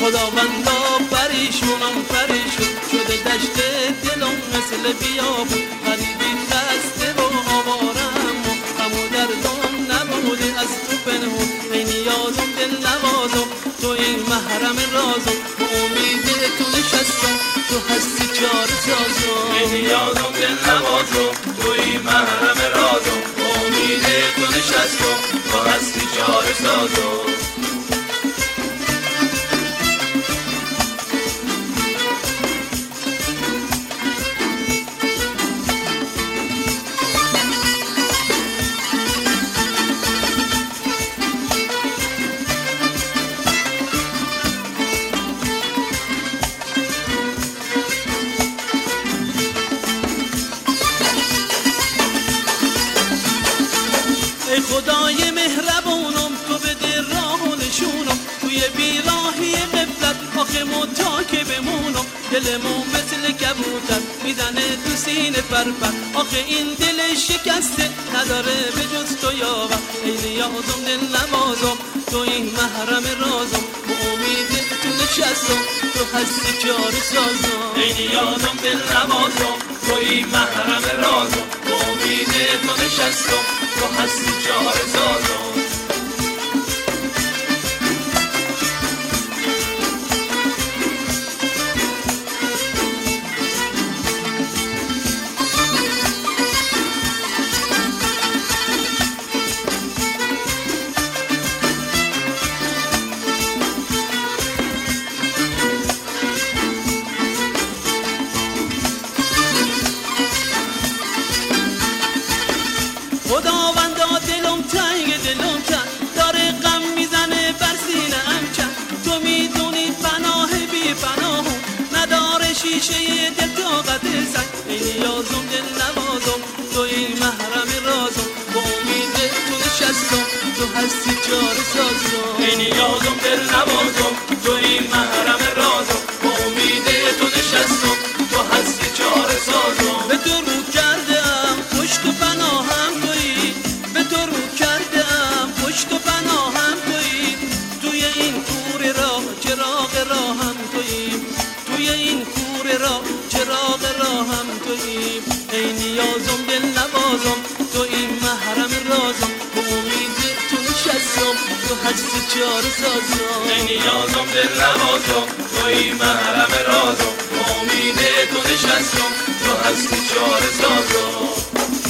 خداوندا پریشونم پریشون شده دشت دلم مثل بیابون غریبی خسته و آوارم و غم و دردم نبوده از تو پنهون ای نیازم دل نوازم تو این محرم رازم به امید تو نشستم تو هستی چاره سازم ای نیازم دل نوازم تو این محرم رازم به امید تو نشستم تو هستی چاره سازم ای خدای مهربونم تو بده راه و نشونم توی بیراهی غفلت آخه متا که بمونم دلمو مثل کبوتر میزنه تو سینه پرپر آخه این دل شکسته نداره به جز تو یاور ای نیازم دل نوازم تو این محرم رازم به امید تو نشستم تو هستی چاره سازم ای نیازم دل نوازم تو این محرم رازم به امید تو نشستم تو هستی چاره سازم خداوندا دلم تنگ دلم کرد داره غم میزنه بر سینه ام کرد تو میدونی پناه بی پناهم نداره شیشه دل طاقت سنگ ای نیازم دل نوازم تو این محرم رازم با امید تو نشستم تو هستی چاره سازم ای نیازم دل نوازم تو این محرم رازم با امید تو نشستم تو هستی چاره سازم به تو رو کردم پشت و پناهم تویی به تو رو کردم پشت و پناهم تویی توی این کوره راه چراغ راهم تویی توی این کوره راه چراغ راهم تویی ای نیازم دل نوازم تو این محرم رازم به امید تو نشستم تو هستی چاره سازم ای نیازم دل نوازم تو این محرم رازم به امید تو نشستم تو هستی چاره سازم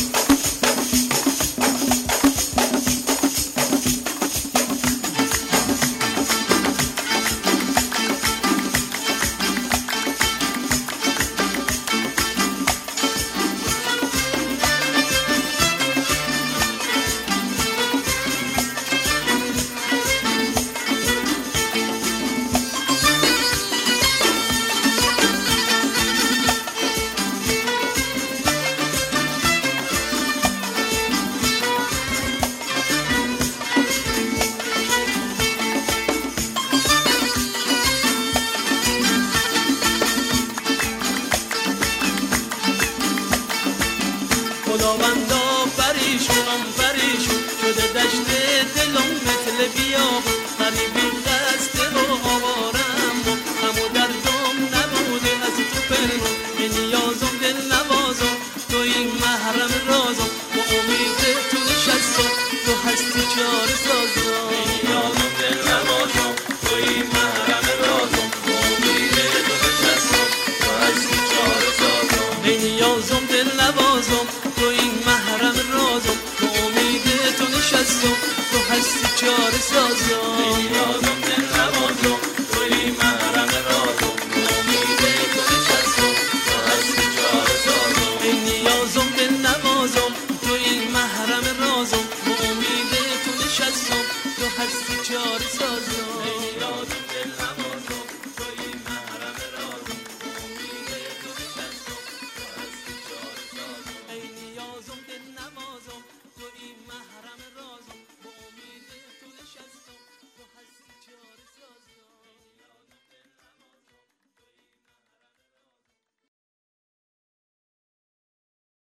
خداوندا پریشونم پریشون شده دشت دلم مثل بیابون غریبی خسته و آوارم و غم و دردم نبوده از تو پنهون ای نیازم دل نوازم تو این محرم رازم با امید تو نشستم تو هستی چاره سازم ای نیازم دل نوازم تو این محرم رازم با امید تو نشستم تو هستی چاره سازم ای نیازم دل نوازم تو این محرم رازم به امید تو نشستم تو هستی چاره سازم